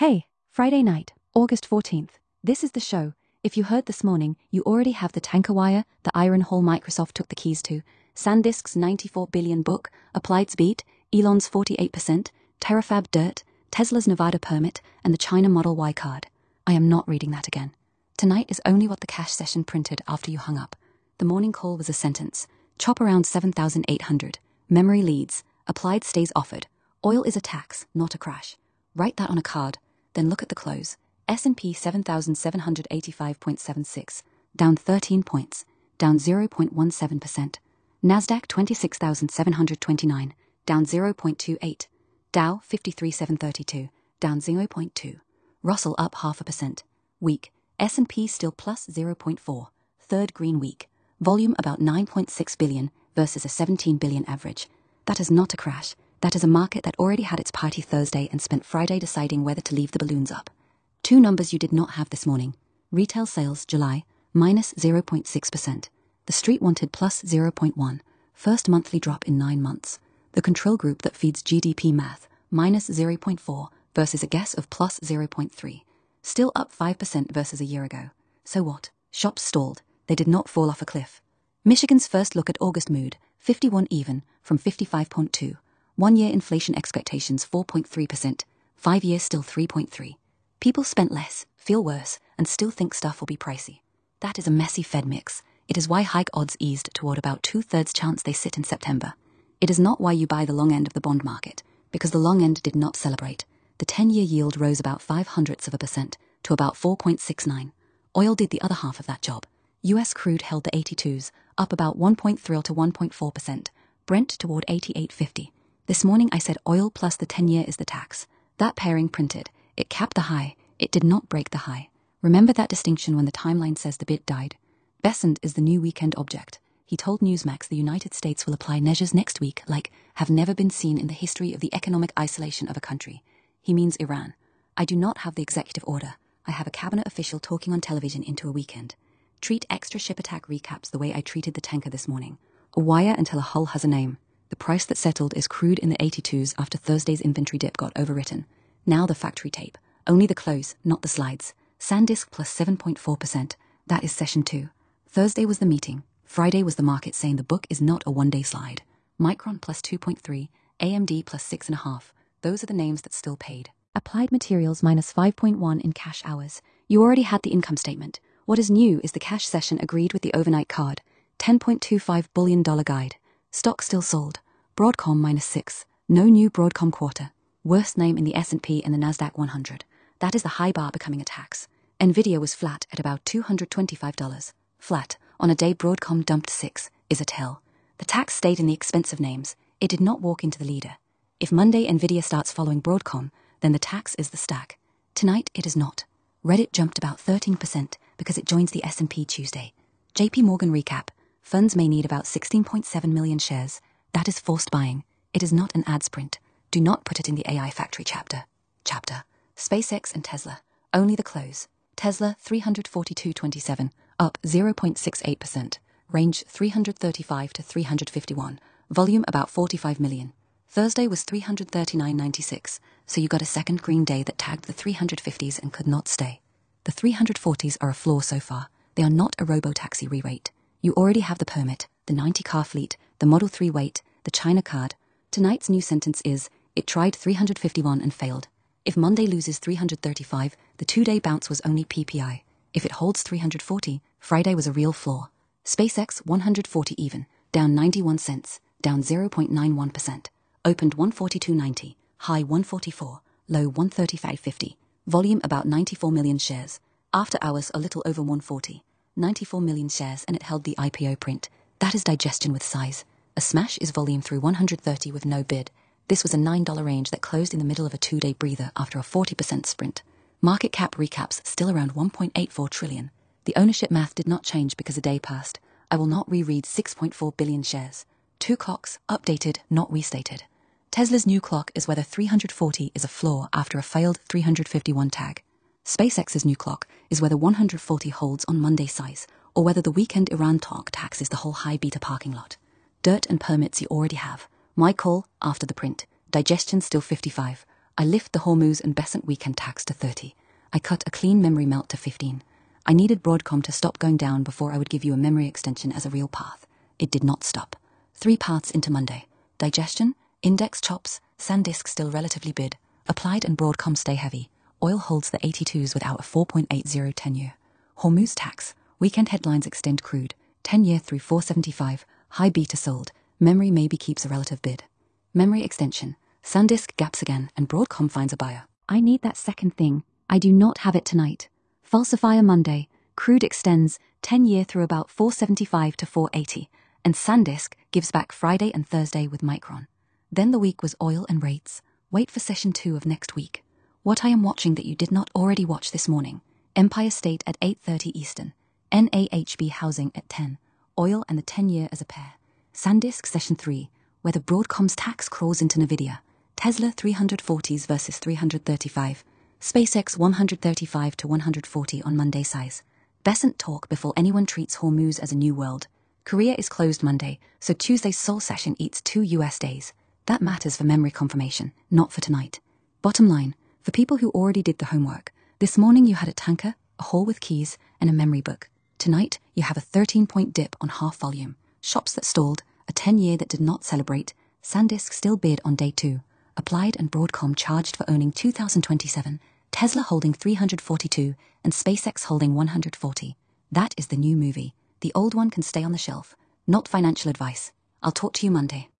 Hey, Friday night, August 14th. This is the show. If you heard this morning, you already have the tanker wire, the iron hole Microsoft took the keys to, SanDisk's 94 billion book, Applied's beat, Elon's 48%, Terafab dirt, Tesla's Nevada permit, and the China Model Y card. I am not reading that again. Tonight is only what the cash session printed after you hung up. The morning call was a sentence. Chop around 7,800. Memory leads. Applied stays offered. Oil is a tax, not a crash. Write that on a card. Then look at the close. S&P 7,785.76, down 13 points, down 0.17%. Nasdaq 26,729, down 0.28. Dow 53,732, down 0.2. Russell up 0.5%. Weak. S&P still plus 0.4. Third green week. Volume about 9.6 billion versus a 17 billion average. That is not a crash. That is a market that already had its party Thursday and spent Friday deciding whether to leave the balloons up. Two numbers you did not have this morning. Retail sales, July, minus 0.6%. The street wanted plus 0.1. First monthly drop in 9 months. The control group that feeds GDP math, minus 0.4 versus a guess of plus 0.3. Still up 5% versus a year ago. So what? Shops stalled. They did not fall off a cliff. Michigan's first look at August mood, 51 even, from 55.2. 1-year inflation expectations 4.3%, 5-year still 3.3. People spent less, feel worse, and still think stuff will be pricey. That is a messy Fed mix. It is why hike odds eased toward about 2/3 chance they sit in September. It is not why you buy the long end of the bond market, because the long end did not celebrate. The 10-year yield rose about 0.05% to about 4.69. Oil did the other half of that job. US crude held the 82s, up about 1.3 to 1.4%, Brent toward 88.50. This morning I said oil plus the 10-year is the tax. That pairing printed. It capped the high. It did not break the high. Remember that distinction when the timeline says the bid died. Bessent is the new weekend object. He told Newsmax the United States will apply measures next week like have never been seen in the history of the economic isolation of a country. He means Iran. I do not have the executive order. I have a cabinet official talking on television into a weekend. Treat extra ship attack recaps the way I treated the tanker this morning. A wire until a hull has a name. The price that settled is crude in the 82s after Thursday's inventory dip got overwritten. Now the factory tape. Only the close, not the slides. SanDisk plus 7.4%. That is session 2. Thursday was the meeting. Friday was the market saying the book is not a one-day slide. Micron plus 2.3, AMD plus 6.5. Those are the names that still paid. Applied Materials minus 5.1 in cash hours. You already had the income statement. What is new is the cash session agreed with the overnight card. $10.25 billion guide. Stock still sold. Broadcom minus 6. No new Broadcom quarter. Worst name in the S&P and the Nasdaq 100. That is the high bar becoming a tax. Nvidia was flat at about $225. Flat, on a day Broadcom dumped 6, is a tell. The tax stayed in the expensive names. It did not walk into the leader. If Monday Nvidia starts following Broadcom, then the tax is the stack. Tonight it is not. Reddit jumped about 13% because it joins the S&P Tuesday. JP Morgan recap. Funds may need about 16.7 million shares. That is forced buying. It is not an ad sprint. Do not put it in the AI factory chapter. SpaceX and Tesla. Only the close. Tesla 342.27, up 0.68%. Range 335 to 351. Volume about 45 million. Thursday was 339.96, so you got a second green day that tagged the 350s and could not stay. The 340s are a flaw so far. They are not a robo-taxi re-rate. You already have the permit, the 90-car fleet, the Model 3 weight, the China card. Tonight's new sentence is, it tried 351 and failed. If Monday loses 335, the 2-day bounce was only PPI. If it holds 340, Friday was a real flaw. SpaceX 140 even, down 91 cents, down 0.91%. Opened 142.90, high 144, low 135.50. Volume about 94 million shares. After hours a little over 140. 94 million shares and it held the IPO print. That is digestion with size. A smash is volume through 130 with no bid. This was a $9 range that closed in the middle of a 2-day breather after a 40% sprint. Market cap recaps still around 1.84 trillion. The ownership math did not change because a day passed. I will not reread 6.4 billion shares. 2 clocks, updated, not restated. Tesla's new clock is whether 340 is a flaw after a failed 351 tag. SpaceX's new clock is whether 140 holds on Monday size, or whether the weekend Iran talk taxes the whole high beta parking lot. Dirt and permits you already have. My call after the print. Digestion still 55. I lift the Hormuz and Besant weekend tax to 30. I cut a clean memory melt to 15. I needed Broadcom to stop going down before I would give you a memory extension as a real path. It did not stop. 3 paths into Monday. Digestion, index chops, SanDisk still relatively bid. Applied and Broadcom stay heavy. Oil holds the 82s without a 4.80 10-year. Hormuz tax. Weekend headlines extend crude. 10-year through 475. High beta sold. Memory maybe keeps a relative bid. Memory extension. SanDisk gaps again and Broadcom finds a buyer. I need that second thing. I do not have it tonight. Falsifier Monday. Crude extends 10-year through about 475 to 480. And SanDisk gives back Friday and Thursday with Micron. Then the week was oil and rates. Wait for session 2 of next week. What I am watching that you did not already watch this morning. Empire State at 8:30 Eastern. NAHB Housing at 10. Oil and the 10-year as a pair. SanDisk session 3, where the Broadcom's tax crawls into Nvidia. Tesla 340s versus 335. SpaceX 135 to 140 on Monday size. Besant talk before anyone treats Hormuz as a new world. Korea is closed Monday, so Tuesday's Seoul session eats 2 US days. That matters for memory confirmation, not for tonight. Bottom line, for people who already did the homework, this morning you had a tanker, a haul with keys, and a memory book. Tonight, you have a 13-point dip on half volume, shops that stalled, a 10-year that did not celebrate, SanDisk still bid on day 2, Applied and Broadcom charged for owning 2027, Tesla holding 342, and SpaceX holding 140. That is the new movie. The old one can stay on the shelf. Not financial advice. I'll talk to you Monday.